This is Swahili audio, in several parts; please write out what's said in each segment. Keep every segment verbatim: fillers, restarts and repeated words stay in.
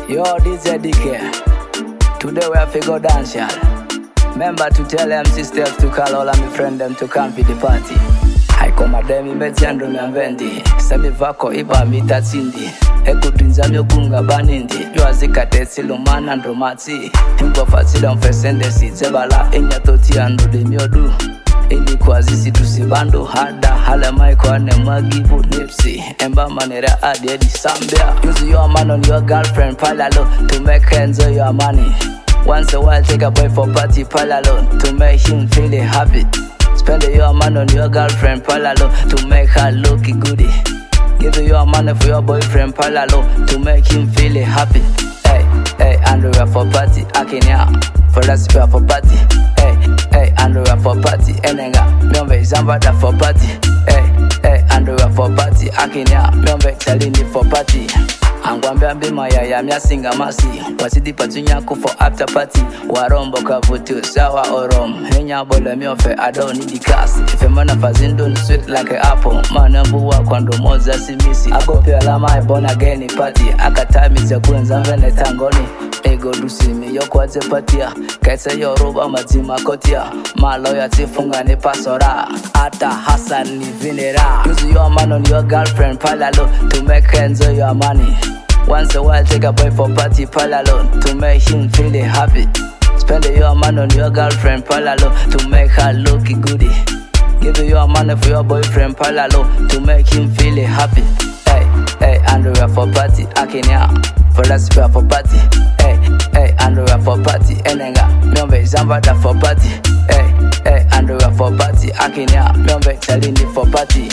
Yo, this is D K. Today we have to go dance, y'all. Remember to tell them sisters to call all of my friends them to come to the party. I come at them in Betiando Mianvendi. Sami vako iba mita tsindi. Eku dinzamyo gunga banindi. Yo azikate silumana ndomati. Hingwa fatila mfesende si zebala. Enya toti ando de miodu. Ili kwa zisi tusibando hada. Hala maiko ane magibu nipsi. Emba manera adi edi sambia. Use your man on your girlfriend palalo. To make her enjoy your money. Once a while take a boy for party palalo. To make him feel happy. Spend your money on your girlfriend palalo. To make her look goody. Give your money for your boyfriend palalo. To make him feel happy. Hey, hey, underwear for party. Akinya. For us we are for party. Hey, hey, underwear for party. Enenga. Myombe zambada for party. Hey, hey, underwear for party. Akinya. Myombe chalini for party. Angwambia mbima ya ya miasinga masi. Wasidi patunyako for after party. Warombo kavutu sawa orom. Henya bole miofe I don't need the gas. If a man fazindo sweet like an apple. Manambu wa kwando moza simisi. Agopi alama ibon again party. Akatami za kuenza mvene tangoni. Ego dusimi yoko ate patia. Kaise yoruba mazima kotia. Malo ya tifunga ni pasora. Ata Hassan ni vinera. Use your man on your girlfriend palalo. To make her enjoy your money. Once a while take a boy for party palalo. To make him feel happy. Spend your money on your girlfriend palalo. To make her look goody. Give your money for your boyfriend palalo. To make him feel happy. Hey, hey, underwear for party. Akinya. For us we are for party. Hey, hey, underwear for party. Enenga. Myombe zambada for party. Hey, hey, underwear for party. Akinya. Myombe chalini for party.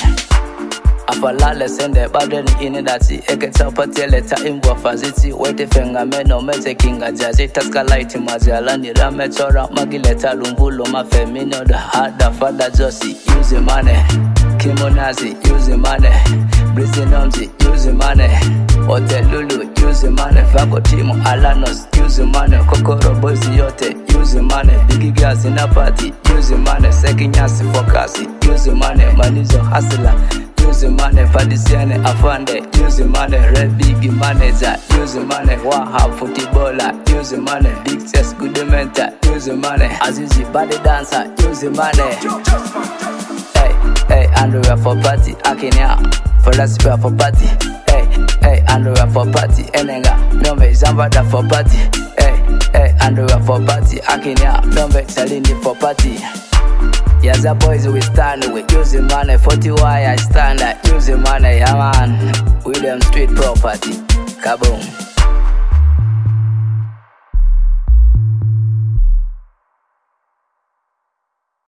Afalale sende badeni inedati. Eke tapati leta imbwa faziti. Wete fenga meno mete kinga jazi. Taska light mazi alani rame chora. Magileta lumbulo mafemino da hada fada josi. Use money. Kimonazi use money. Brizinomzi use money. Hotel Lulu use money. Fako timu Alanos use money. Kokoro boys yote use money. Bigi gas in a party use money. Sekinyasi fokasi use money. Manizo hustler use money. Fadisiane afande use money. Red big manager use money. Waha footballer use money. Big chess good mentor use money. Azizi body dancer use money. Hey, hey, underwear for party. Akinya. For us we are for party. Hey, hey, underwear for party. Enenga. Myombe zambada for party. Hey, hey, underwear for party. Akinya. Myombe chalini for party. Yes, the boys we stand with using money. forty wire I stand at using money. Yeah man. With them street property. Kaboom.